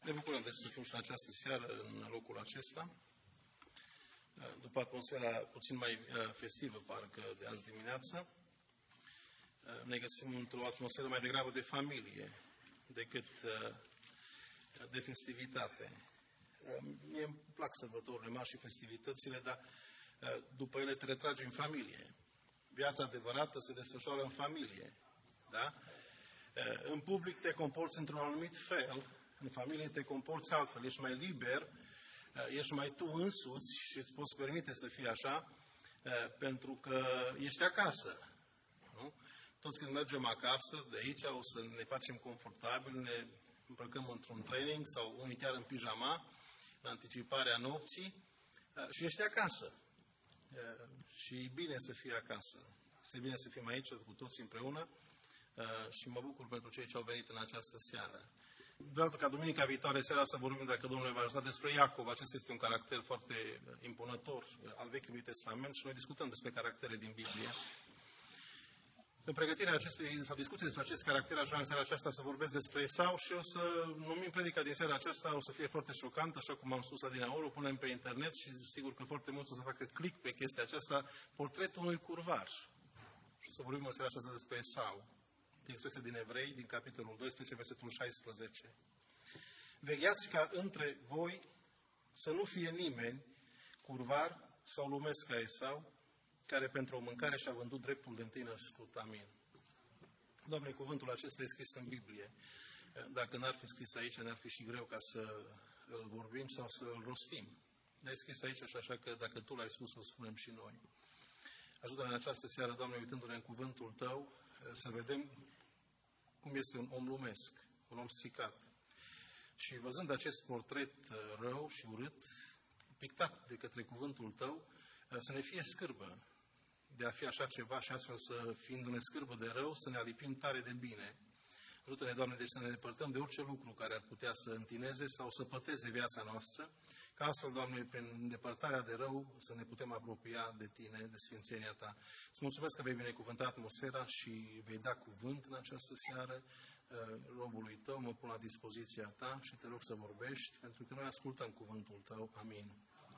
Ne bucurăm deci să fim și în această seară în locul acesta. După atmosfera puțin mai festivă, parcă, de azi dimineață, ne găsim într-o atmosferă mai degrabă de familie decât de festivitate. Mie îmi plac sărbătorile mari și festivitățile, dar după ele te retragi în familie. Viața adevărată se desfășoară în familie. Da? În public te comporți într-un anumit fel, în familie te comporți altfel, ești mai liber, ești mai tu însuți și îți poți permite să fii așa, pentru că ești acasă. Nu? Toți când mergem acasă, de aici o să ne facem confortabil, ne îmbrăcăm într-un training sau unii chiar în pijama, în anticiparea nopții, și ești acasă. Și e bine să fii acasă. Este bine să fim aici cu toți împreună și mă bucur pentru cei ce au venit în această seară. Vreau ca duminica viitoare seara să vorbim, dacă Domnul va ajuta, despre Iacov. Acesta este un caracter foarte impunător al Vechiului Testament și noi discutăm despre caractere din Biblie. În pregătirea acestui, sau discuție despre acest caracter, aș vrea în seara aceasta să vorbesc despre Esau și o să numim predica din seara aceasta, o să fie foarte șocant, așa cum am spus adineauri, o punem pe internet și sigur că foarte mulți o să facă click pe chestia aceasta, portretul unui curvar. Și o să vorbim în seara aceasta despre Esau. Textul este din Evrei, din capitolul 12, versetul 16. Vegheați ca între voi să nu fie nimeni curvar sau lumesc ca Esau, care pentru o mâncare și-a vândut dreptul de întâi născut. Amin. Doamne, cuvântul acesta e scris în Biblie. Dacă n-ar fi scris aici, ne-ar fi și greu ca să îl vorbim sau să îl rostim. Dar e scris aici și așa că dacă Tu l-ai spus, o spunem și noi. Ajută-ne în această seară, Doamne, uitându-ne în cuvântul Tău, să vedem cum este un om lumesc, un om stricat. Și văzând acest portret rău și urât, pictat de către cuvântul Tău, să ne fie scârbă de a fi așa ceva și astfel să, fiindu-ne scârbă de rău, să ne alipim tare de bine. Ajută-ne, Doamne, deci să ne depărtăm de orice lucru care ar putea să întineze sau să păteze viața noastră, ca astfel, Doamne, prin îndepărtarea de rău, să ne putem apropia de Tine, de sfințenia Ta. Îți mulțumesc că vei binecuvânta atmosfera și vei da cuvânt în această seară robului Tău, mă pun la dispoziția Ta și te rog să vorbești, pentru că noi ascultăm cuvântul Tău. Amin.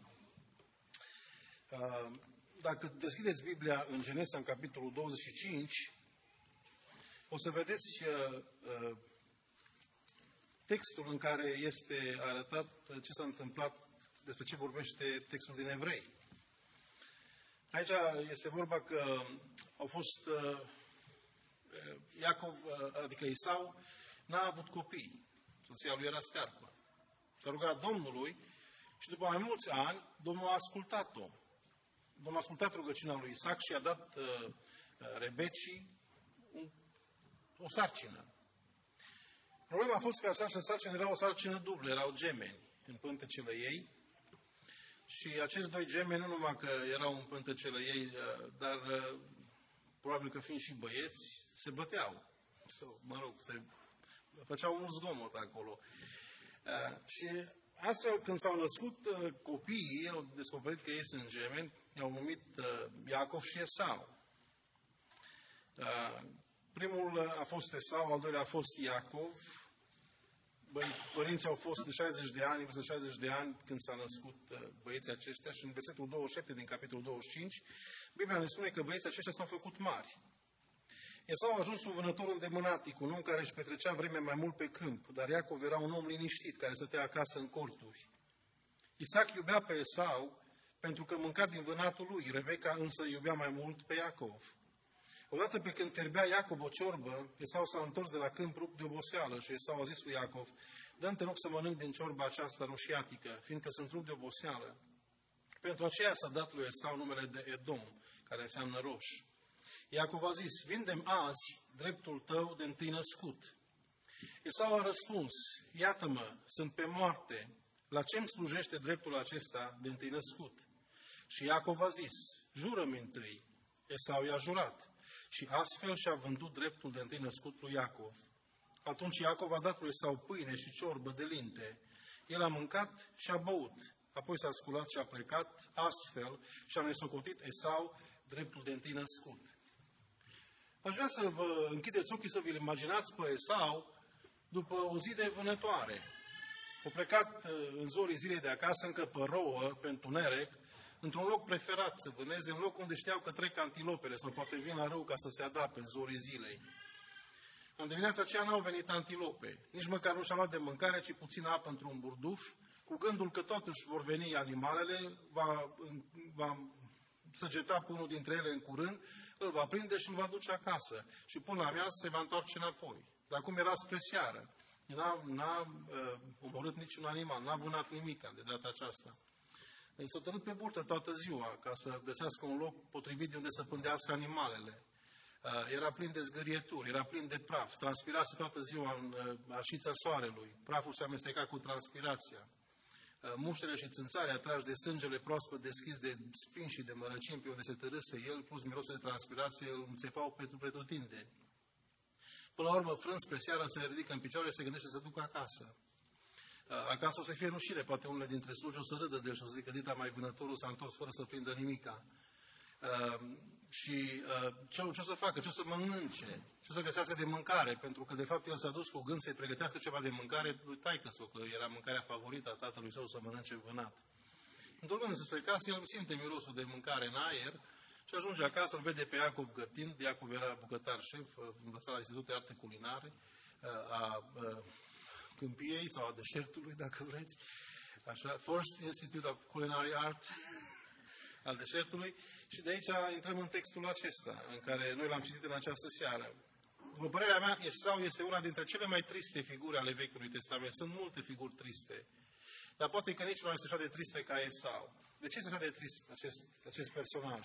Dacă deschideți Biblia în Genesa, în capitolul 25, o să vedeți textul în care este arătat ce s-a întâmplat, despre ce vorbește textul din Evrei. Aici este vorba că au fost Iacov, adică Esau, n-a avut copii. Soția lui era stearpă. S-a rugat Domnului și după mai mulți ani, Domnul a ascultat-o. Domnul a ascultat rugăciunea lui Isaac și a dat Rebecii o sarcină. Problema a fost că această sarcină era o sarcină dublă, erau gemeni în pântecele ei și acești doi gemeni nu numai că erau în pântecele ei, dar probabil că fiind și băieți, se băteau. Sau, mă rog, se făceau un zgomot acolo. Și astfel, când s-au născut copiii, au descoperit că ei sunt gemeni, i-au numit Iacov și Esau. Primul a fost Esau, al doilea a fost Iacov. Părinții au fost de 60 de ani, peste 60 de ani când s-au născut băieții aceștia și în versetul 27 din capitolul 25, Biblia ne spune că băieții aceștia s-au făcut mari. Esau a ajuns un vânător îndemânatic, un om care își petrecea vremea mai mult pe câmp, dar Iacov era un om liniștit, care stătea acasă în corturi. Isaac iubea pe Esau pentru că mânca din vânatul lui, Rebecca însă iubea mai mult pe Iacov. Odată pe când fierbea Iacov o ciorbă, Esau s-a întors de la câmp rupt de oboseală și Esau a zis lui Iacov: dă-mi te rog să mănânc din ciorba aceasta roșiatică, fiindcă sunt rupt de oboseală. Pentru aceea s-a dat lui Esau numele de Edom, care înseamnă roș. Iacov a zis: vinde-mi azi dreptul tău de întâi născut. Esau a răspuns: iată-mă, sunt pe moarte, la ce îmi slujește dreptul acesta de întâi născut? Și Iacov a zis: jură-mi întâi. Esau i-a jurat și astfel și-a vândut dreptul de întâi născut lui Iacov. Atunci Iacov a dat lui Esau pâine și ciorbă de linte. El a mâncat și a băut, apoi s-a sculat și a plecat, astfel și-a nesocotit Esau dreptul de întâi născut. Aș vrea să vă închideți ochii să vi-l imaginați pe Esau după o zi de vânătoare. Au plecat în zorii zilei de acasă, încă pe rouă, pe întuneric, într-un loc preferat să vâneze, în loc unde știau că trec antilopele sau poate vin la râu ca să se adapte în zorii zilei. În dimineața aceea n-au venit antilope, nici măcar nu și-au luat de mâncare, ci puțină apă într-un burduf, cu gândul că totuși vor veni animalele, va săgeta pe unul dintre ele în curând, îl va prinde și îl va duce acasă. Și până la amiază se va întoarce înapoi. Dar acum era spre seară. N-a omorât niciun animal, n-a vânat nimic de data aceasta. S-a tărât pe burtă toată ziua ca să găsească un loc potrivit de unde să pândească animalele. Era plin de zgârieturi, era plin de praf, transpirase toată ziua în arșița soarelui, praful se amesteca cu transpirația. Muștele și țânțarea atrași de sângele proaspăt deschis de spini și de mărăcini pe unde se tărâse el, plus mirosul de transpirație, îl înțepau pe pretutindeni. Până la urmă, frânt spre seară, se ridică în picioare și se gândește să se ducă acasă. Acasă o să fie rușine, poate unele dintre sluji o să râdă de el și o să zică, dita mai vânătorul s-a întors fără să prindă nimica. Ce o să facă? Ce o să mănânce? Ce o să găsească de mâncare? Pentru că, de fapt, el s-a dus cu gând să-i pregătească ceva de mâncare lui taică-său, că era mâncarea favorită a tatălui său, să mănânce vânat. Întorcându-se spre casă, el simte mirosul de mâncare în aer și ajunge acasă, îl vede pe Iacov gătind. Iacov era bucătar șef, învățat la Institutul de Arte Culinare, a câmpiei sau a deșertului, dacă vreți. Așa, First Institute of Culinary Art al deșertului. Și de aici intrăm în textul acesta, în care noi l-am citit în această seară. După părerea mea, Esau este una dintre cele mai triste figuri ale Vechiului Testament. Sunt multe figuri triste. Dar poate că nici nu este așa de triste ca Esau. De ce este așa de trist acest personaj?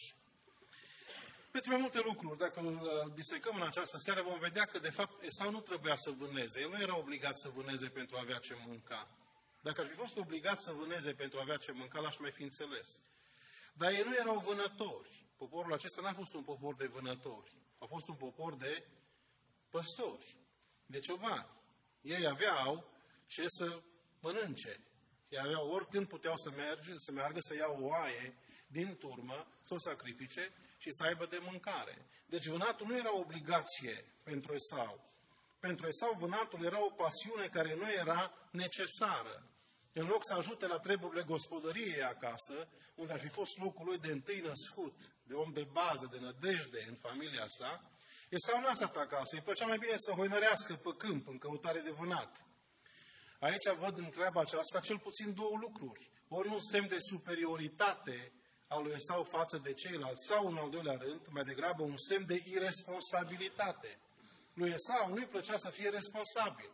Pentru mai multe lucruri. Dacă îl disecăm în această seară, vom vedea că, de fapt, Esau nu trebuia să vâneze. El nu era obligat să vâneze pentru a avea ce mânca. Dacă ar fi fost obligat să vâneze pentru a avea ce mânca, l-aș mai fi înțeles. Dar ei nu erau vânători. Poporul acesta n-a fost un popor de vânători. A fost un popor de păstori, de ciobani. Ei aveau ce să mănânce. Ei aveau oricând puteau să meargă să iau o oaie din turmă, să o sacrifice și să aibă de mâncare. Deci vânatul nu era o obligație pentru Esau. Pentru Esau vânatul era o pasiune care nu era necesară. În loc să ajute la treburile gospodăriei acasă, unde ar fi fost locul lui de întâi născut, de om de bază, de nădejde în familia sa, Esau n-a stat acasă. Îi plăcea mai bine să hoinărească pe câmp în căutare de vânat. Aici văd în treaba aceasta cel puțin două lucruri. Ori un semn de superioritate al lui Esau față de ceilalți, sau în al doilea rând, mai degrabă un semn de irresponsabilitate. Lui Esau nu-i plăcea să fie responsabil.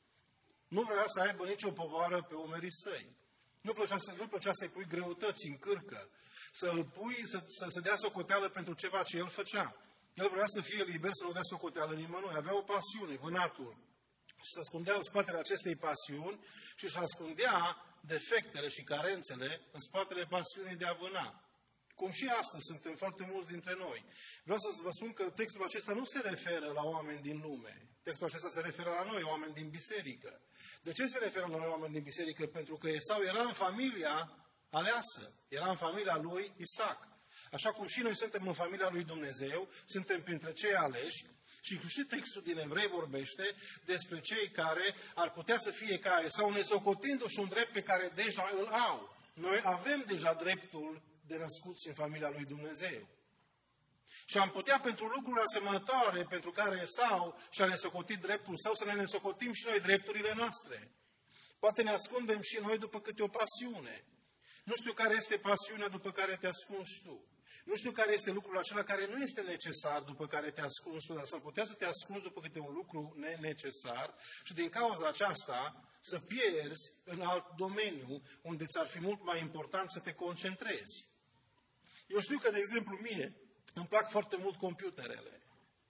Nu vrea să aibă nicio povară pe umerii săi. Nu plăcea să-i pui greutăți în cârcă, să-l pui să dea socoteală pentru ceva ce el făcea. El vrea să fie liber, să nu dea socoteală nimănui. Avea o pasiune, vânatul. Și se ascundea în spatele acestei pasiuni și își ascundea defectele și carențele în spatele pasiunii de a vâna. Cum și astăzi suntem foarte mulți dintre noi. Vreau să vă spun că textul acesta nu se referă la oameni din lume. Textul acesta se referă la noi, oameni din biserică. De ce se referă la noi, oameni din biserică? Pentru că Esau era în familia aleasă. Era în familia lui Isaac. Așa cum și noi suntem în familia lui Dumnezeu, suntem printre cei aleși. Și textul din Evrei vorbește despre cei care ar putea să fie ca Esau, nesocotindu-și un drept pe care deja îl au. Noi avem deja dreptul de născuți în familia lui Dumnezeu. Și am putea pentru lucruri asemănătoare pentru care Esau și-a nesocotit dreptul său, să ne nesocotim și noi drepturile noastre. Poate ne ascundem și noi după câte o pasiune. Nu știu care este pasiunea după care te ascunzi tu. Nu știu care este lucrul acela care nu este necesar după care te ascunzi tu, dar s-ar putea să te ascunzi după câte un lucru nenecesar și din cauza aceasta să pierzi în alt domeniu unde ți-ar fi mult mai important să te concentrezi. Eu știu că, de exemplu, mie îmi plac foarte mult computerele.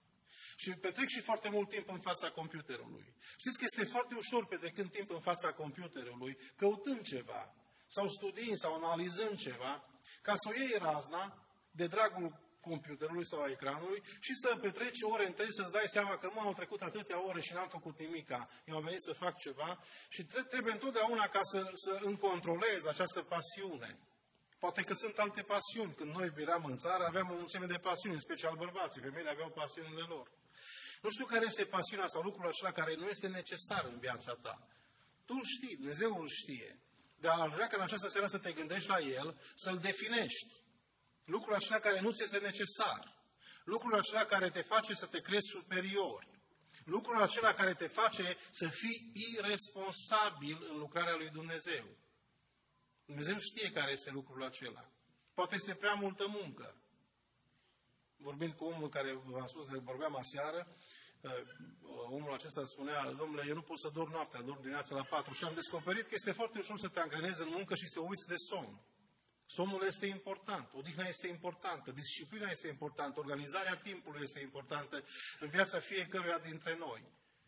Și petrec și foarte mult timp în fața computerului. Știți că este foarte ușor petrecând timp în fața computerului, căutând ceva, sau studiind, sau analizând ceva, ca să o iei razna de dragul computerului sau a ecranului și să petreci ore întregi să-ți dai seama că au trecut atâtea ore și n-am făcut nimica. Eu am venit să fac ceva și trebuie întotdeauna ca să îmi controlez această pasiune. Poate că sunt alte pasiuni. Când noi eram în țară, aveam o mulțime de pasiuni, în special bărbații. Femeile aveau pasiunile lor. Nu știu care este pasiunea sau lucrul acela care nu este necesar în viața ta. Tu îl știi, Dumnezeu îl știe. Dar ar vrea ca în această seară să te gândești la el, să-l definești. Lucrul acela care nu ți este necesar. Lucrul acela care te face să te crezi superior. Lucrul acela care te face să fii irresponsabil în lucrarea lui Dumnezeu. Dumnezeu știe care este lucrul acela. Poate este prea multă muncă. Vorbind cu omul care v-am spus că vorbeam aseară, omul acesta spunea, domnule, eu nu pot să dorm noaptea, dorm dimineața la 4. Și am descoperit că este foarte ușor să te angrenezi în muncă și să uiți de somn. Somnul este important, odihna este importantă, disciplina este importantă, organizarea timpului este importantă în viața fiecăruia dintre noi.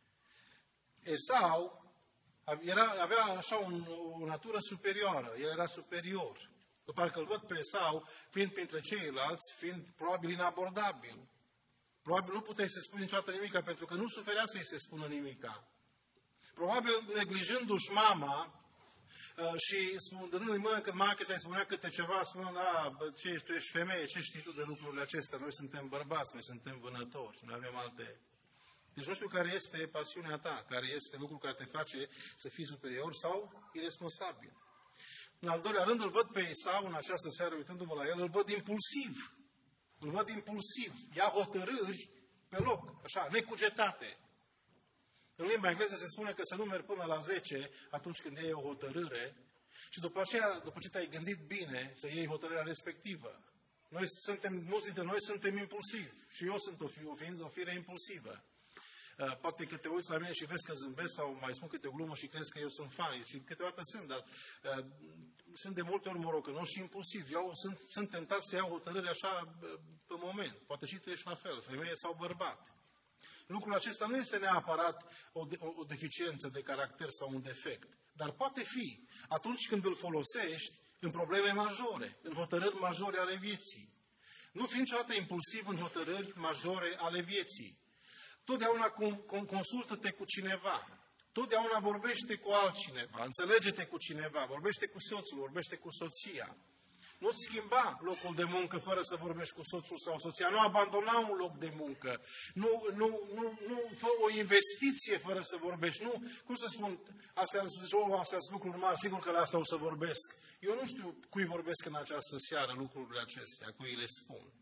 Esau avea așa o natură superioară, el era superior. Parcă îl văd pe Esau fiind printre ceilalți, fiind probabil inabordabil. Probabil nu puteai să spui niciodată nimica, pentru că nu suferea să-i se spună nimica. Probabil neglijându-și mama și dându-i mână când mama să-i spunea câte ceva, spunând, tu ești femeie, ce știi tu de lucrurile acestea? Noi suntem bărbați, noi suntem vânători, noi avem alte... Deci nu știu care este pasiunea ta, care este lucrul care te face să fii superior sau irresponsabil. În al doilea rând, îl văd pe Esau în această seară, uitându-mă la el, îl văd impulsiv. Îl văd impulsiv. Ia hotărâri pe loc, așa, necugetate. În limba engleză se spune că să nu mergi până la 10 atunci când iei o hotărâre și după aceea, după ce te-ai gândit bine, să iei hotărârea respectivă. Mulți dintre noi suntem impulsivi și eu sunt o fire impulsivă. Poate că te uiți la mine și vezi că zâmbesc sau mai spun câte o glumă și crezi că eu sunt funny. Și câteodată sunt, dar sunt de multe ori morocănos și impulsiv. Eu sunt tentat să iau hotărâri așa pe moment. Poate și tu ești la fel, femeie sau bărbat. Lucrul acesta nu este neapărat o deficiență de caracter sau un defect, dar poate fi atunci când îl folosești în probleme majore, în hotărâri majore ale vieții. Nu fi niciodată impulsiv în hotărâri majore ale vieții. Totdeauna consultă-te cu cineva. Totdeauna vorbește cu altcineva. Înțelege-te cu cineva. Vorbește cu soțul, vorbește cu soția. Nu-ți schimba locul de muncă fără să vorbești cu soțul sau soția. Nu abandona un loc de muncă. Nu fă o investiție fără să vorbești. Nu, cum să spun, astea sunt lucruri mari, sigur că la asta o să vorbesc. Eu nu știu cui vorbesc în această seară lucrurile acestea, cui le spun.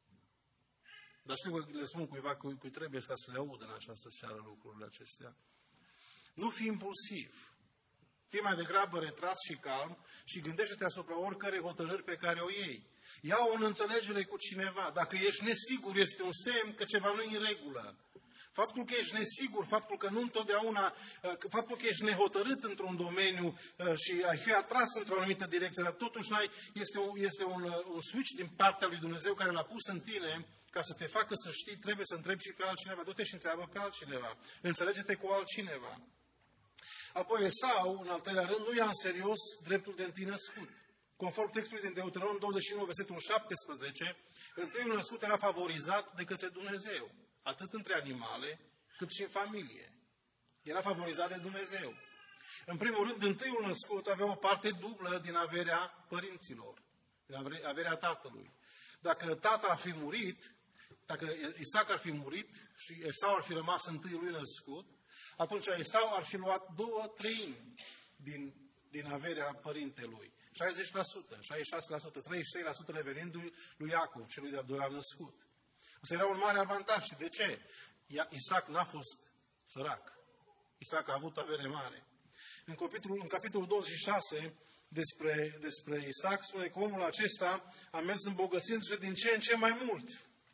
Dar știu că le spun cuiva cui trebuie ca să le audă în această seară lucrurile acestea. Nu fi impulsiv. Fii mai degrabă retras și calm și gândește-te asupra oricărei hotărâri pe care o iei. Ia-o în înțelegere cu cineva. Dacă ești nesigur, este un semn că ceva nu e în regulă. Faptul că ești nesigur, faptul că nu întotdeauna, faptul că ești nehotărât într-un domeniu și ai fi atras într-o anumită direcție, dar totuși este un switch din partea lui Dumnezeu care l-a pus în tine ca să te facă să știi, trebuie să întrebi și pe altcineva. Du-te și întreabă pe altcineva. Înțelege-te cu altcineva. Apoi Esau, în al treilea rând, nu ia în serios dreptul de întâi născut. Conform textului din Deuteronom 29, versetul 17, întâiul născut era favorizat de către Dumnezeu, atât între animale, cât și în familie. Era favorizat de Dumnezeu. În primul rând, întâiul născut avea o parte dublă din averea părinților, din averea tatălui. Dacă tata ar fi murit, dacă Isaac ar fi murit și Esau ar fi rămas întâiul lui născut, atunci Esau ar fi luat 2/3 din averea părintelui. 60%, 66%, 33% revenind lui Iacov, celui de-al doilea născut. Asta era un mare avantaj. Și de ce? Isaac n-a fost sărac. Isaac a avut avere mare. În capitolul 26 despre Isaac spune că omul acesta a mers îmbogățindu-se din ce în ce mai mult.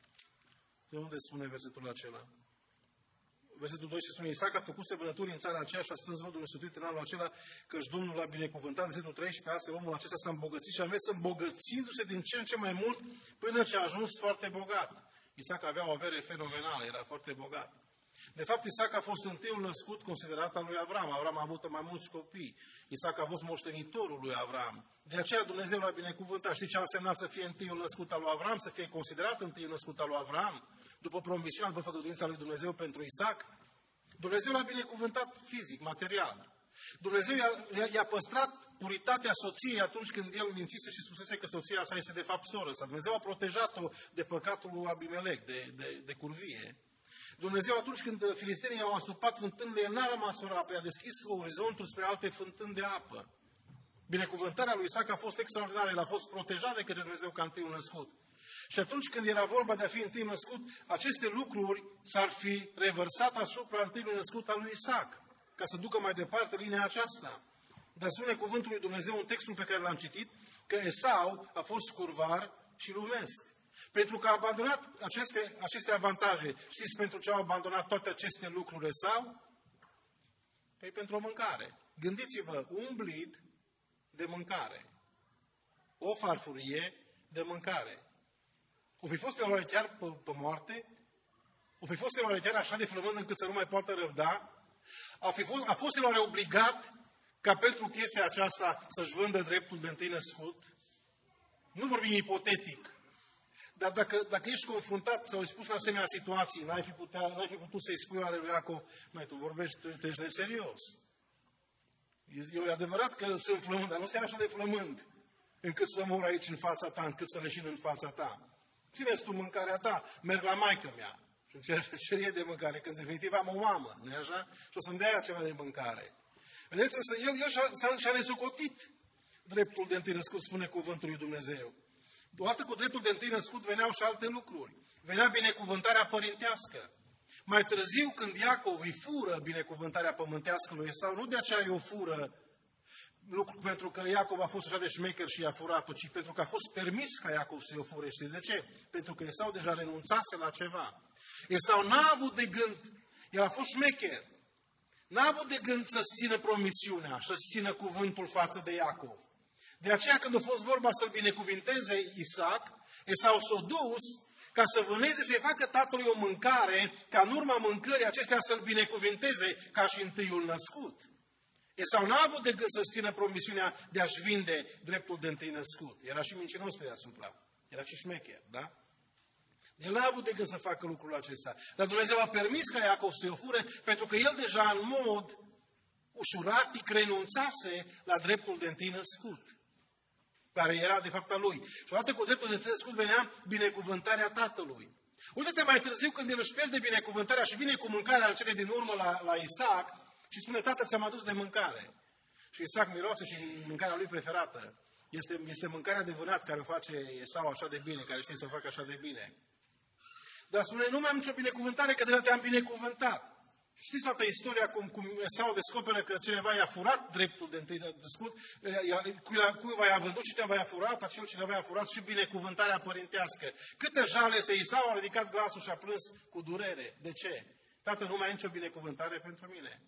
De unde spune versetul acela? Versetul 2 se spune, Isaac a făcut vânături în țara aceea și a strâns rodul însutit în anul acela, căci Domnul l-a binecuvântat. Versetul 13, astfel omul acesta s-a îmbogățit și a mers îmbogățindu-se din ce în ce mai mult până ce a ajuns foarte bogat. Isaac avea o avere fenomenală, era foarte bogat. De fapt, Isaac a fost întâiul născut considerat al lui Avram. Avram a avut mai mulți copii. Isaac a fost moștenitorul lui Avram. De aceea Dumnezeu l-a binecuvântat. Știi ce a însemnat să fie întâiul născut al lui Avram? Să fie considerat întâiul născut al lui Avram? După promisiunea, după făgăduința lui Dumnezeu pentru Isaac? Dumnezeu l-a binecuvântat fizic, material. Dumnezeu i-a păstrat puritatea soției atunci când el mințise și spusese că soția sa este de fapt soră sa. Dumnezeu a protejat-o de păcatul lui Abimelec, de curvie. Dumnezeu, atunci când filistenii au astupat fântânile, El n-a rămas fără apă, i-a deschis orizontul spre alte fântâni de apă. Binecuvântarea lui Isaac a fost extraordinară, el a fost protejat de către Dumnezeu ca întâiul născut. Și atunci când era vorba de a fi întâi născut, aceste lucruri s-ar fi revărsat asupra întâiului născut al lui Isaac, ca să ducă mai departe linia aceasta. Dar spune cuvântul lui Dumnezeu în textul pe care l-am citit, că Esau a fost curvar și lumesc. Pentru că a abandonat aceste avantaje. Știți pentru ce au abandonat toate aceste lucruri Esau? Păi pentru o mâncare. Gândiți-vă, un blid de mâncare. O farfurie de mâncare. O fi fost el oare chiar pe moarte? O fi fost el oare chiar așa de flămând încât să nu mai poată răbda? A fost el oare obligat ca pentru chestia aceasta să-și vândă dreptul de întâi născut? Nu vorbim ipotetic. Dar dacă ești confruntat sau expus în asemenea situații, n-ai fi putut să-i spui oare lui Iacov, mai tu vorbești, tu ești neserios. E adevărat că sunt flămând, dar nu sunt așa de flămând încât să mor aici în fața ta, încât să leșin în fața ta. Ține-ți tu mâncarea ta, merg la maică-mea și cer de mâncare, când definitiv am o mamă, nu-i așa? Și o să-mi dea ceva de mâncare. Vedeți, însă el și-a nesocotit dreptul de întâi născut, spune cuvântul lui Dumnezeu. Odată cu dreptul de întâi născut veneau și alte lucruri. Venea binecuvântarea părintească. Mai târziu, când Iacov îi fură binecuvântarea pământească lui Esau, nu de aceea îi o fură pentru că Iacov a fost așa de șmecher și i-a furat-o, ci pentru că a fost permis ca Iacov să-i o fure. Știți de ce? Pentru că Esau deja renunțase la ceva. Esau n-a avut de gând, el a fost șmecher, n-a avut de gând să-ți țină promisiunea, să-ți țină cuvântul față de Iacov. De aceea, când a fost vorba să-l binecuvinteze Isaac, Esau s-a dus ca să vâneze, să-i facă tatălui o mâncare, ca în urma mâncării acestea să-l binecuvinteze ca și întâiul născut. Esau n-a avut de gând să-și țină promisiunea de a-și vinde dreptul de întâi născut. Era și mincinos pe deasupra. Era și șmecher, da? El n-a avut de gând să facă lucrul acesta. Dar Dumnezeu a permis ca Iacov să-i o fure, pentru că el deja în mod ușuratic renunțase la dreptul de întâi născut, care era de fapt al lui. Și odată cu dreptul de întâi născut venea binecuvântarea tatălui. Uite-te mai târziu când el își pierde binecuvântarea și vine cu mâncarea în cele din urmă la Isaac și spune, tată, ți-am adus de mâncare. Și Isaac miroase și mâncarea lui preferată este mâncarea de vânat care o face Esau așa de bine, care știe să o facă așa de bine. Dar spune, nu mai am nicio binecuvântare, că deja te-am binecuvântat. Știți toată istoria cum Esau descoperă că cineva i-a furat dreptul de întâi născut, cuiva i-a vândut și cineva i-a furat, acel cineva i-a furat și binecuvântarea părintească. Câte jale este Esau, a ridicat glasul și a plâns cu durere. De ce? Tată, nu mai ai nicio binecuvântare pentru mine.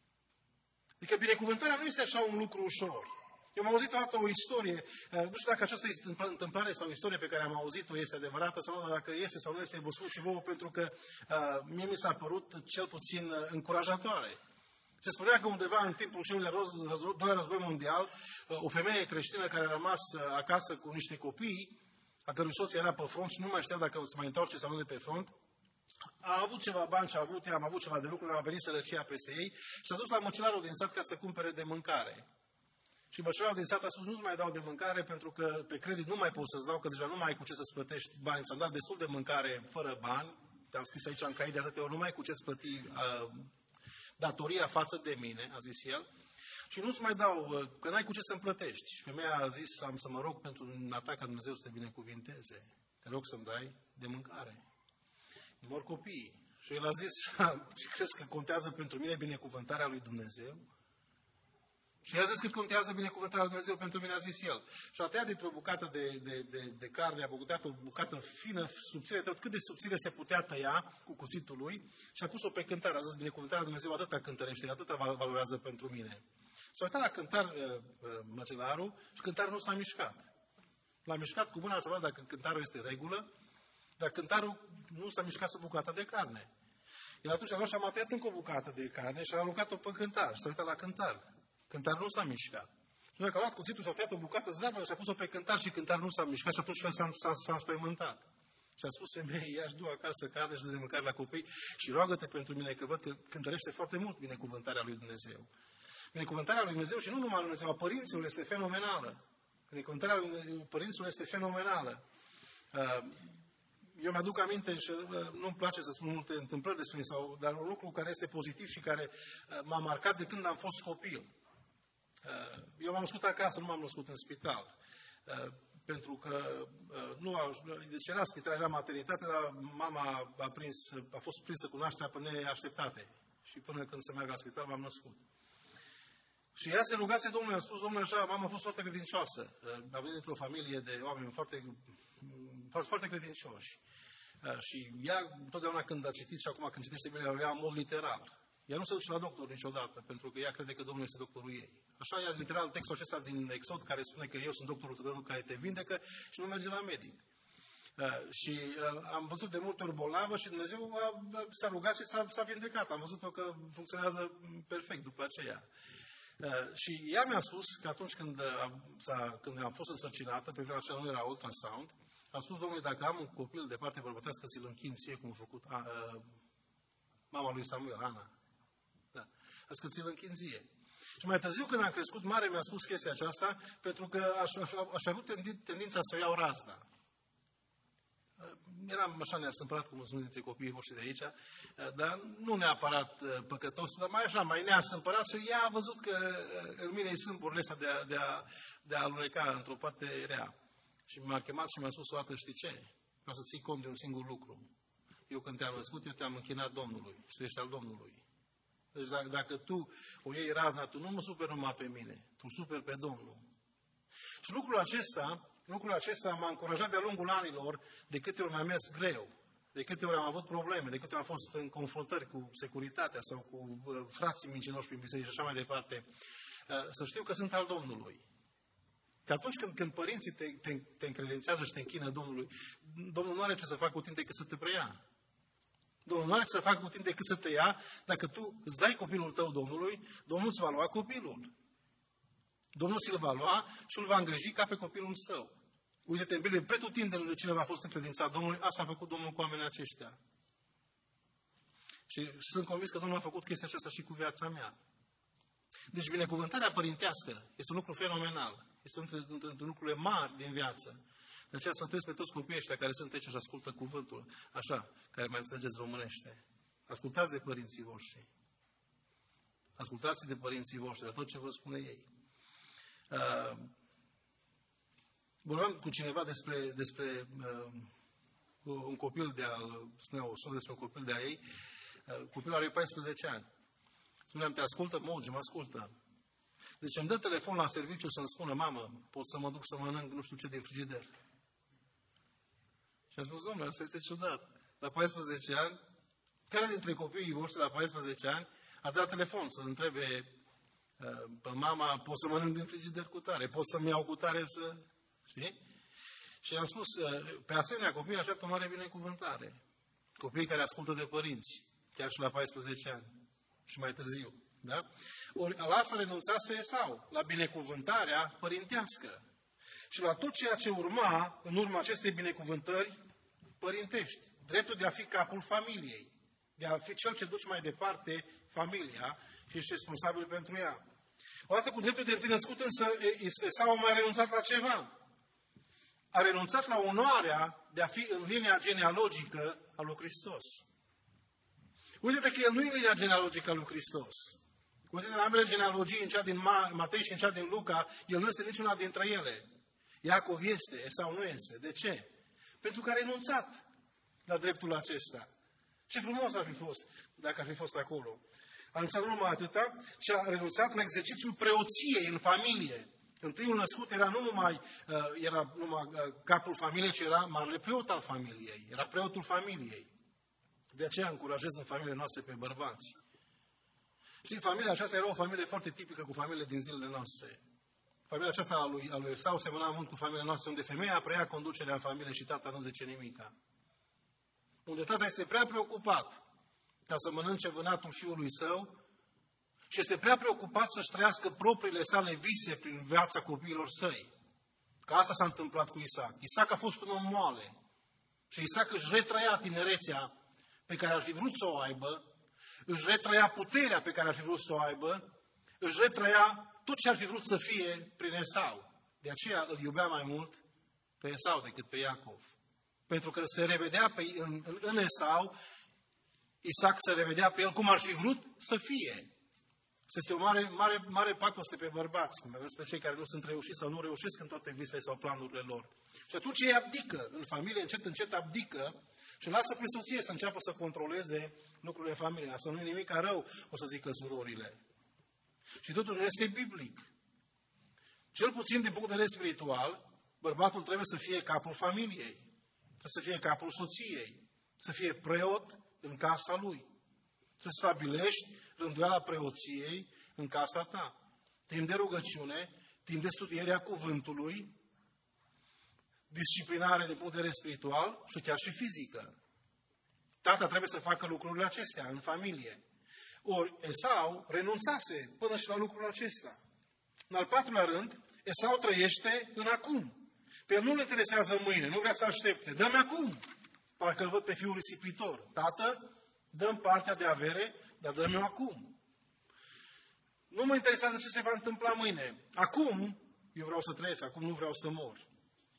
Adică binecuvântarea nu este așa un lucru ușor. Eu am auzit o dată o istorie, nu știu dacă această întâmplare sau istorie pe care am auzit-o este adevărată sau nu, dacă este sau nu este, vă spun și vouă, pentru că mie mi s-a părut cel puțin încurajatoare. Se spunea că undeva în timpul celui de-al doilea război mondial, o femeie creștină care a rămas acasă cu niște copii, a cărui soț era pe front și nu mai știa dacă se mai întoarce sau nu de pe front, a avut ceva bani și am avut ceva de lucru, a venit sărăcia peste ei și s-a dus la măcelarul din sat ca să cumpere de mâncare. Și măcelarul din sat a spus, nu-ți mai dau de mâncare pentru că pe credit nu mai pot să-ți dau, că deja nu mai ai cu ce să-ți plătești bani. Ți-am dat destul de mâncare fără bani, te-am scris aici în cai de atâtea ori, nu mai ai cu ce-ți plăti datoria față de mine, a zis el. Și nu-ți mai dau, că n-ai cu ce să-mi plătești. Și femeia a zis, am să mă rog pentru un atac ca Dumnezeu să te binecuvinteze. Te rog să-mi dai de mâncare. Mor copiii. Și el a zis, și crezi că contează pentru mine binecuvântarea lui Dumnezeu? Și i-a zis cât contează binecuvântarea lui Dumnezeu pentru mine, a zis el. Și a tăiat dintr-o bucată de carne, a băgat o bucată fină, subțire, tot cât de subțire se putea tăia cu cuțitul lui și a pus-o pe cântar. A zis, binecuvântarea lui Dumnezeu atâta cântărește, atâta valorează pentru mine. S-a uitat la cântar măcelarul și cântarul nu s-a mișcat. L-a mișcat cu mâna să vadă dacă cântarul este regulă, dar cântarul nu s-a mișcat sub bucata de carne. El atunci a luat și a tăiat încă o bucată de carne și a aruncat-o pe cântar. Și s-a uitat la cântar. Cântarul nu s-a mișcat. Și noi că a luat cuțitul și a tăiat o bucată zarbă și a pus-o pe cântar și cântarul nu s-a mișcat și atunci s-a înspăimântat. Și a spus femeii, ia-și du acasă carne și de mâncare la copii și roagă-te pentru mine, că văd că cântărește foarte mult binecuvântarea lui Dumnezeu. Binecuvântarea lui Dumnezeu și nu numai lui Dumnezeu, a părinților este fenomenală. Binecuvântarea lui părinților este fenomenală. eu mi-aduc aminte și nu-mi place să spun multe întâmplări despre mine, dar un lucru care este pozitiv și care m-a marcat de când am fost copil. Eu m-am născut acasă, nu m-am născut în spital. Pentru că deci era spital, era maternitate, dar mama a fost prinsă cu nașterea pe neașteptate. Și până când se merg la spital, m-am născut. Și ea se rugase Domnului, a spus Domnului așa, mama a fost foarte credincioasă. A venit într-o familie de oameni foarte credincioși. Și ea, întotdeauna când a citit și acum când citește Biblia, o ia în mod literal. Ea nu se duce la doctor niciodată, pentru că ea crede că Domnul este doctorul ei. Așa e literal textul acesta din Exod, care spune că eu sunt doctorul tău care te vindecă și nu merge la medic. Și am văzut de multe ori bolnavă și Dumnezeu s-a rugat și s-a vindecat. Am văzut-o că funcționează perfect după aceea. Și ea mi-a spus că atunci când am fost însărcinată, pe vremea aceea nu era ultrasound, a spus Domnului, dacă am un copil de parte bărbătească, ți-l închin ție, cum a făcut mama lui Samuel, Ana. Da. A spus că ți-l închin ție. Și mai târziu, când am crescut mare, mi-a spus chestia aceasta, pentru că aș avut tendința să o iau razna. Eram așa neastâmpărat, cum sunt dintre copiii voștri de aici, dar nu neapărat păcătos, dar mai neastâmpărat și ea a văzut că în mine îi sunt burile astea de a aluneca într-o parte rea. Și m-a chemat și mi-a spus o dată, știi ce? Vreau să ții cont de un singur lucru. Eu când te-am născut, eu te-am închinat Domnului și tu ești al Domnului. Deci dacă tu o iei razna, tu nu mă superi numai pe mine, tu superi pe Domnul. Și lucrul acesta m-a încurajat de-a lungul anilor, de câte ori mi-am mers greu, de câte ori am avut probleme, de câte ori am fost în confruntări cu securitatea sau cu frații mincinoși prin biserică și așa mai departe, să știu că sunt al Domnului. Că atunci când părinții te încredințează și te închină Domnului, Domnul nu are ce să facă cu tine decât să te preia. Domnul nu are ce să facă cu tine decât să te ia. Dacă tu îți dai copilul tău Domnului, Domnul îți va lua copilul. Domnul ți-l va lua și îl va îngriji ca pe copilul său. Uite-te în Biblie, pretutindeni de cineva a fost încredințat Domnului, asta a făcut Domnul cu oamenii aceștia. Și sunt convins că Domnul a făcut chestia aceasta și cu viața mea. Deci binecuvântarea părintească este un lucru fenomenal. Este unul dintre lucrurile mari din viață. De aceea sfătuiesc pe toți copiii ăștia care sunt aici și ascultă cuvântul, așa, care mai înțelegeți românește. Ascultați de părinții voștri. Ascultați de părinții voștri, de tot ce vă spune ei. Vorbeam cu cineva despre un copil spunea o soră despre un copil de-a ei. Copilul are 14 ani. Spuneam, te ascultă? Mă ascultă. Deci îmi dă telefon la serviciu să-mi spună, mamă, pot să mă duc să mănânc nu știu ce din frigider. Și am spus, domnule, asta este ciudat. La 14 ani, care dintre copiii voștri la 14 ani a dat telefon să întrebe pe mama, pot să mănânc din frigider cu tare, pot să-mi iau cu tare să... Știi? Și am spus, pe asemenea copii așteaptă o mare binecuvântare. Copiii care ascultă de părinți, chiar și la 14 ani și mai târziu. Da? Ori la asta renunțase Esau, la binecuvântarea părintească. Și la tot ceea ce urma, în urma acestei binecuvântări părintești. Dreptul de a fi capul familiei. De a fi cel ce duce mai departe familia și ești responsabil pentru ea. Odată cu dreptul de întâi născut, însă, Esau a mai renunțat la ceva. A renunțat la onoarea de a fi în linia genealogică a lui Hristos. Uite-te că el nu e în linia genealogică a lui Hristos. Uite-te la ambele genealogii, în cea din Matei și în cea din Luca, el nu este niciuna dintre ele. Iacov este, Esau nu este. De ce? Pentru că a renunțat la dreptul acesta. Ce frumos ar fi fost dacă ar fi fost acolo. A renunțat nu numai atâta, ci a renunțat la exercițiul preoției în familie. Întâiul născut era nu numai capul familiei, ci era marele preot al familiei. Era preotul familiei. De aceea încurajez în familiile noastre pe bărbați. Și familia aceasta era o familie foarte tipică cu familiile din zilele noastre. Familia aceasta a lui Esau semăna mult cu familia noastră, unde femeia preia conducerea familiei și tata nu zice nimica. Unde tata este prea preocupat ca să mănânce vânatul fiului său și este prea preocupat să-și trăiască propriile sale vise prin viața copiilor săi. Că asta s-a întâmplat cu Isaac. Isaac a fost un om moale. Și Isaac își retrăia tinerețea pe care ar fi vrut să o aibă, își retrăia puterea pe care ar fi vrut să o aibă, își retrăia tot ce ar fi vrut să fie prin Esau. De aceea îl iubea mai mult pe Esau decât pe Iacov. Pentru că se revedea în Esau, Isaac se revedea pe el cum ar fi vrut să fie. Este o mare pacoste pe bărbați, cum pe cei care nu sunt reușiți sau nu reușesc în toate visele sau planurile lor. Și atunci ei abdică, în familie încet abdică și lasă pe soție să înceapă să controleze lucrurile familiei. Asta nu e nimic rău, o să zică surorile. Și totuși nu este biblic. Cel puțin din punct de vedere spiritual, bărbatul trebuie să fie capul familiei, trebuie să fie capul soției, să fie preot în casa lui. Să stabilești rânduiala preoției în casa ta. Timp de rugăciune, timp de studierea cuvântului, disciplinare din punct de vedere spiritual și chiar și fizică. Tata trebuie să facă lucrurile acestea în familie. Ori Esau renunțase până și la lucrul acesta. În al patrulea rând, Esau trăiește în acum. Pe el nu le interesează mâine, nu vrea să aștepte. Dă-mi acum! Parcă îl văd pe fiul risipitor. Tată, dă-mi partea de avere, dar dă-mi-o acum. Nu mă interesează ce se va întâmpla mâine. Acum, eu vreau să trăiesc, acum nu vreau să mor.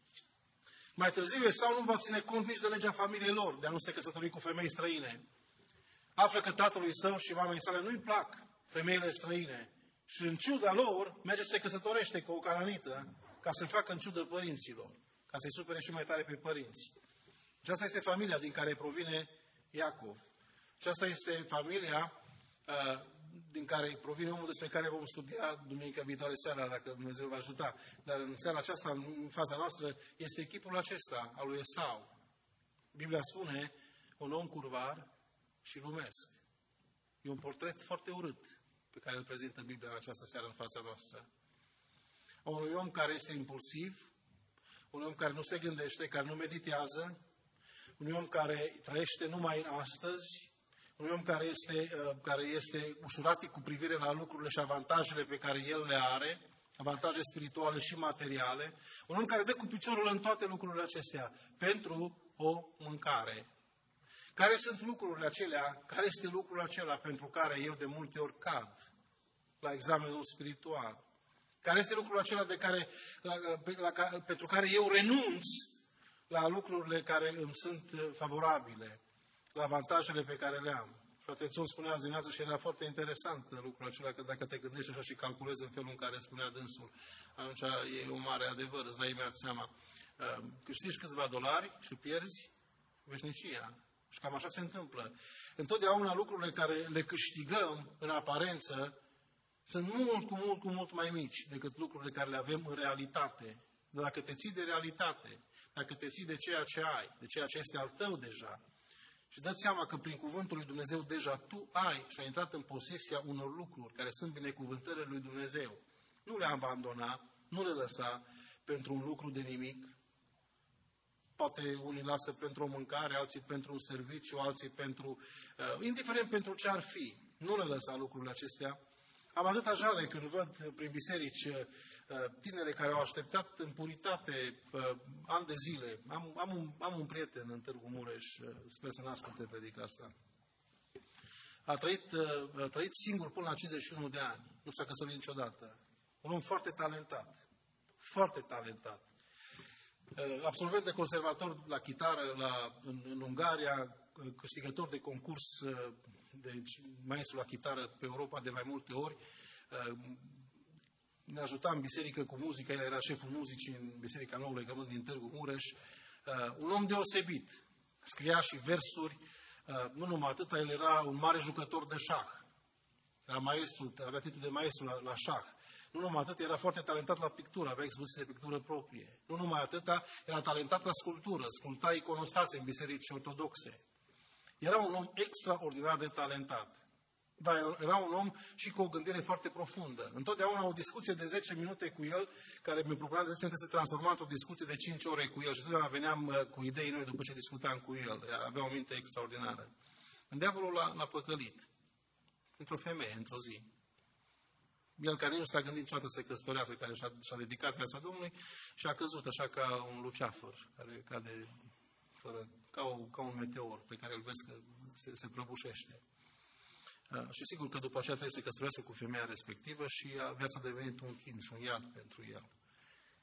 Mai târziu, Esau nu va ține cont nici de legea familiei lor, de a nu se căsători cu femei străine. Află că tatălui său și mamei sale nu-i plac femeile străine. Și în ciuda lor, merge să se căsătorește cu o cananită, ca să facă în ciudă părinților, ca să-i supere și mai tare pe părinți. Și asta este familia din care provine Iacov. Și asta este familia din care provine omul despre care vom studia duminica viitoare seara, dacă Dumnezeu va ajuta. Dar în seara aceasta, în fața noastră, este echipul acesta al lui Esau. Biblia spune, un om curvar și lumesc. E un portret foarte urât pe care îl prezintă Biblia în această seară în fața noastră. Unui om care este impulsiv, un om care nu se gândește, care nu meditează, un om care trăiește numai în astăzi, un om care este ușuratic cu privire la lucrurile și avantajele pe care el le are, avantaje spirituale și materiale, un om care dă cu piciorul în toate lucrurile acestea pentru o mâncare. Care sunt lucrurile acelea, care este lucrul acela pentru care eu de multe ori cad la examenul spiritual? Care este lucrul acela pentru care eu renunț la lucrurile care îmi sunt favorabile, la avantajele pe care le am? Frate Țon spunea azi dimineață și era foarte interesant lucrul acela, că dacă te gândești așa și calculezi în felul în care spunea dânsul, atunci e un mare adevăr, îți dai imediat seama. Câștigi câțiva dolari și pierzi veșnicia. Și cam așa se întâmplă. Întotdeauna lucrurile care le câștigăm în aparență sunt mult mai mici decât lucrurile care le avem în realitate. Dar dacă te ții de realitate, dacă te ții de ceea ce ai, de ceea ce este al tău deja, și dă-ți seama că prin cuvântul lui Dumnezeu deja tu ai și ai intrat în posesia unor lucruri care sunt binecuvântările lui Dumnezeu. Nu le abandona, nu le lăsa pentru un lucru de nimic. Poate unii lasă pentru o mâncare, alții pentru un serviciu, alții pentru... indiferent pentru ce ar fi. Nu le lăsa lucrurile acestea. Am atâta jale când văd prin biserici tinere care au așteptat în puritate ani de zile. Am un prieten în Târgu Mureș, sper să n-asculte predica asta. A trăit singur până la 51 de ani. Nu s-a căsătorit niciodată. Un om foarte talentat. Foarte talentat. Absolvent de conservator la chitară în Ungaria, câștigător de concurs de maestru la chitară pe Europa de mai multe ori. Ne ajuta în biserică cu muzica, el era șeful muzicii în Biserica Noul Legământ din Târgu Mureș. Un om deosebit. Scria și versuri. Nu numai atâta, el era un mare jucător de șah. Era maestru, avea titlul de maestru la șah. Nu numai atât, era foarte talentat la pictură, avea expoziții de pictură proprie. Nu numai atât, era talentat la sculptură, sculpta iconostase în biserici ortodoxe. Era un om extraordinar de talentat. Dar era un om și cu o gândire foarte profundă. Întotdeauna o discuție de 10 minute cu el, care mi-a procurat de 10 minute, se transforma într-o discuție de 5 ore cu el. Și totdeauna veneam cu idei noi după ce discutam cu el. Avea o minte extraordinară. Diavolul l-a păcălit. Într-o femeie, într-o zi. El care nu s-a gândit niciodată să se căsătorească, care și-a dedicat viața Domnului și a căzut așa ca un luceafăr, care cade ca un meteor pe care îl vezi că se prăbușește. Și sigur că după aceea trebuie să se căsătorească cu femeia respectivă și viața a devenit un chin și un iad pentru el.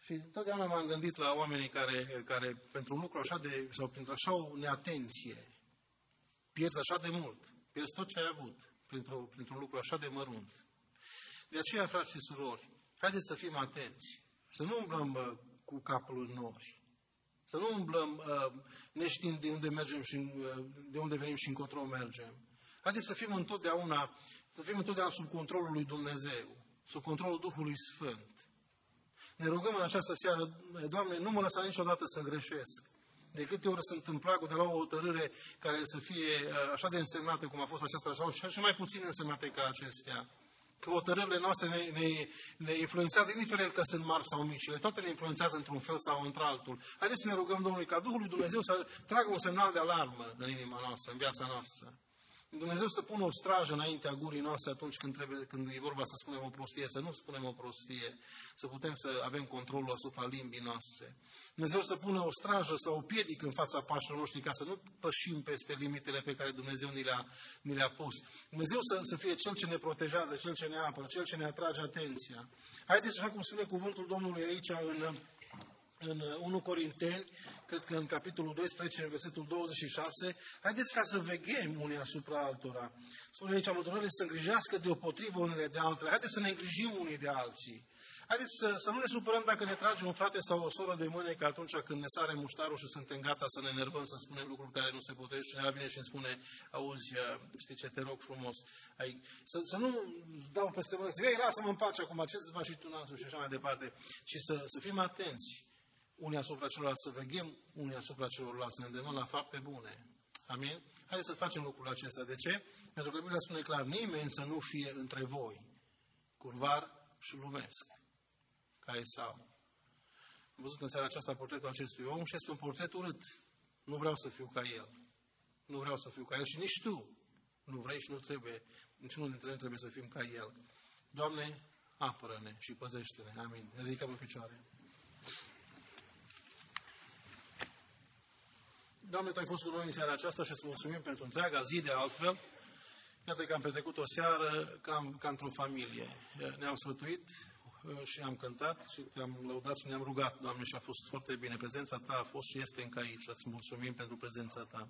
Și întotdeauna m-am gândit la oamenii care pentru un lucru așa sau pentru așa o neatenție, pierzi așa de mult, pierzi tot ce ai avut, printr-un lucru așa de mărunt. De aceea, frați și surori, haideți să fim atenți, să nu umblăm cu capul în nori, să nu umblăm neștiind de unde mergem și de unde venim și încotro mergem. Haideți să fim întotdeauna sub controlul lui Dumnezeu, sub controlul Duhului Sfânt. Ne rugăm în această seară, Doamne, nu mă lăsa niciodată să greșesc. De câte ori sunt în pragul de la o hotărâre care să fie așa de însemnată cum a fost aceasta, sau și mai puțin însemnate ca acestea. Că hotărârile noastre ne influențează, indiferent că sunt mari sau mici, toate ne influențează într-un fel sau într-altul. Haideți să ne rugăm Domnului ca Duhul lui Dumnezeu să tragă un semnal de alarmă în inima noastră, în viața noastră. Dumnezeu să pună o strajă înaintea gurii noastre atunci când e vorba să spunem o prostie, să nu spunem o prostie, să putem să avem controlul asupra limbii noastre. Dumnezeu să pună o strajă sau o piedică în fața pașilor noștri ca să nu pășim peste limitele pe care Dumnezeu ni le-a pus. Dumnezeu să fie Cel ce ne protejează, Cel ce ne apără, Cel ce ne atrage atenția. Haideți, așa cum spune cuvântul Domnului aici în 1 Corinteni, cred că în capitolul 12, în versetul 26, haideți ca să veghem unii asupra altora. Spune aici, mădurările să îngrijească deopotrivă unele de altele. Haideți să ne îngrijim unii de alții. Haideți să nu ne supărăm dacă ne trage un frate sau o soră de mânecă atunci când ne sare muștarul și suntem gata să ne enervăm, să spunem lucruri care nu se potrivesc. Cineva vine și îmi spune, auzi, știi ce, te rog frumos. Să nu dau peste mână, să zic, lasă-mă în pace acum, ce să-ți faci și tu nasul și așa mai departe. Ci să fim atenți unii asupra celorlalți, să veghem unii asupra celorlalți, să ne îndemnăm la fapte bune. Amin? Haideți să facem lucrul acesta. De ce? Pentru că Biblia spune clar, nimeni să nu fie între voi curvar și lumesc, ca Esau. Am văzut în seara aceasta portretul acestui om și este un portret urât. Nu vreau să fiu ca el. Nu vreau să fiu ca el și nici tu nu vrei și nu trebuie, niciunul dintre noi trebuie să fim ca el. Doamne, apără-ne și păzește-ne. Amin. Ne ridicăm în picioare. Doamne, Tu ai fost cu noi în seara aceasta și îți mulțumim pentru întreaga zi de altfel. Iată că am petrecut o seară ca într-o familie. Ne-am sfătuit și am cântat și Te-am lăudat și ne-am rugat, Doamne, și a fost foarte bine. Prezența Ta a fost și este încă aici. Îți mulțumim pentru prezența Ta.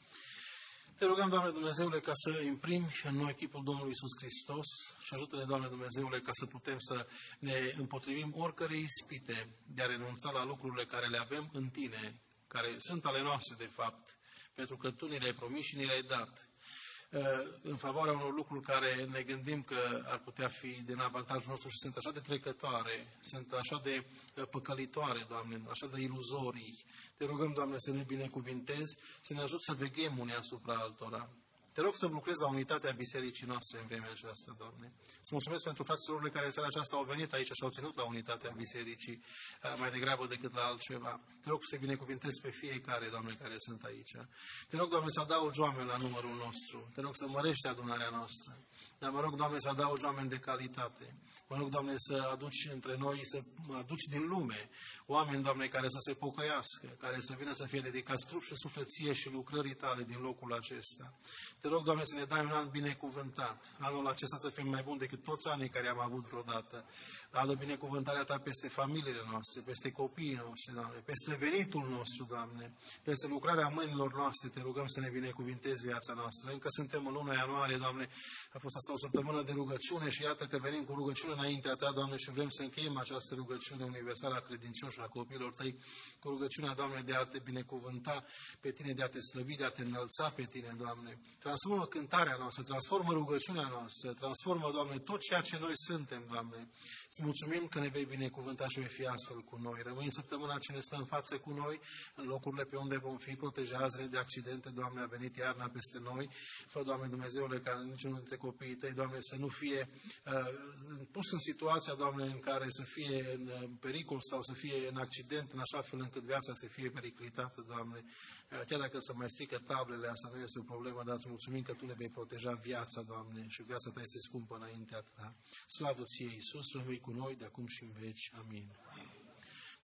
Te rugăm, Doamne Dumnezeule, ca să imprimi în noi chipul Domnului Iisus Hristos și ajută-ne, Doamne Dumnezeule, ca să putem să ne împotrivim oricărei ispite de a renunța la lucrurile care le avem în Tine, care sunt ale noastre, de fapt, pentru că Tu ni le-ai promis și ni le-ai dat, în favoarea unor lucruri care ne gândim că ar putea fi din avantajul nostru și sunt așa de trecătoare, sunt așa de păcălitoare, Doamne, așa de iluzorii. Te rugăm, Doamne, să ne binecuvintezi, să ne ajut să veghem unii asupra altora. Te rog să lucrezi la unitatea bisericii noastre în vremea aceasta, Doamne. Îți mulțumesc pentru frații care în seara aceasta au venit aici și au ținut la unitatea bisericii mai degrabă decât la altceva. Te rog să binecuvintezi pe fiecare, Doamne, care sunt aici. Te rog, Doamne, să adaugi oameni la numărul nostru. Te rog să mărești adunarea noastră. Dar mă rog, Doamne, să adaugi oameni de calitate. Mă rog, Doamne, să aduci între noi, să aduci din lume oameni, Doamne, care să se pocăiască, care să vină să fie dedicați trup și sufleție și lucrării Tale din locul acesta. Te rog, Doamne, să ne dai un an binecuvântat. Anul acesta să fie mai bun decât toți anii care am avut vreodată. Adu binecuvântarea Ta peste familiile noastre, peste copiii noștri, Doamne, peste venitul nostru, Doamne, peste lucrarea mâinilor noastre. Te rugăm să ne binecuvintezi viața noastră. Încă suntem în luna ianuarie, Doamne, a fost asta o săptămână de rugăciune și iată că venim cu rugăciune înaintea Ta, Doamne, și vrem să încheiem această rugăciune universală a credincioșilor, a copiilor Tăi, cu rugăciunea, Doamne, de a Te binecuvânta pe Tine, de a Te slăvi, de a Te înălța pe Tine, Doamne. Transformă cântarea noastră, transformă rugăciunea noastră, transformă, Doamne, tot ceea ce noi suntem, Doamne. Îți mulțumim că ne vei binecuvânta și vei fi astfel cu noi. Rămâi în săptămâna ce ne stă în față cu noi, în locurile pe unde vom fi, protejați de accidente, Doamne, a venit iarna peste noi. Fă, Doamne Dumnezeule, ca niciunul dintre copiii Tăi, Doamne, să nu fie pus în situația, Doamne, în care să fie în pericol sau să fie în accident, în așa fel încât viața să fie periclitată, Doamne. Chiar dacă se mai strică tablele, asta nu este o problemă, dar îți mulțumim că Tu ne vei proteja viața, Doamne, și viața Ta este scumpă înaintea Ta. Slavă Ție, Iisus, rămâi cu noi de acum și în veci. Amin.